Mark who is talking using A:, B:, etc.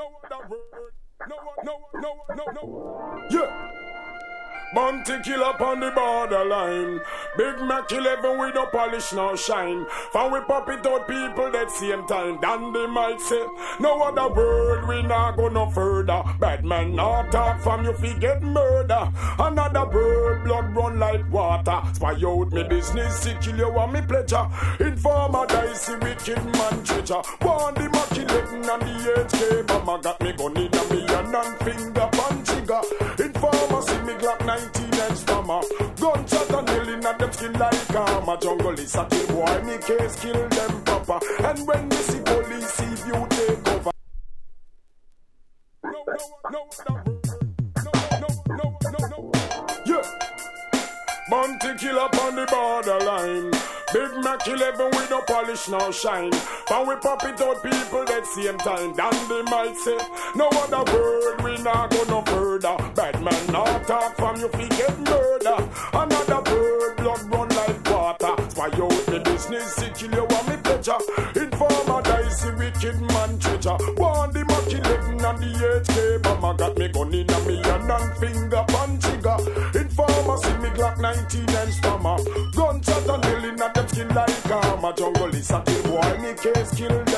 A: no other word. No. Yeah. Bounty kill up on the borderline. Big Mac 11 with no polish, no shine. Fan we pop it out people that same time. Then they might say, no other word, we not go no further. Bad man not talk from you fi get murder. Another word, blood run like water. Spy out me business, see kill you want me pleasure. Informer dicey, wicked man treasure. One the Mac 11 and the HK Mama got me gun in a million and finger punch trigger. Informer see me Glock 19 and stammer. Gunshot and nail at them skin like armor. Jungle is a kill boy, me case kill them proper. And when we see police, see you take over. No. Yeah. Bounty kill up on the borderline. Big Mac 11 with no polish, no shine. When we pop it out people that same time. Then they might say, no other word, we not go no further. Bad man not talk from you fi get murder. Another word, blood run like water. Spy out me business, see kill you want me pleasure. Informer dicey, wicked man treasure. One the Mac 11 and the HK Mama got me gun in a million and finger punch trigger. Informer see me Glock 19 and stammer. Gunshot and nail in a them skin like armor. Jungle is a kill boy, me case kill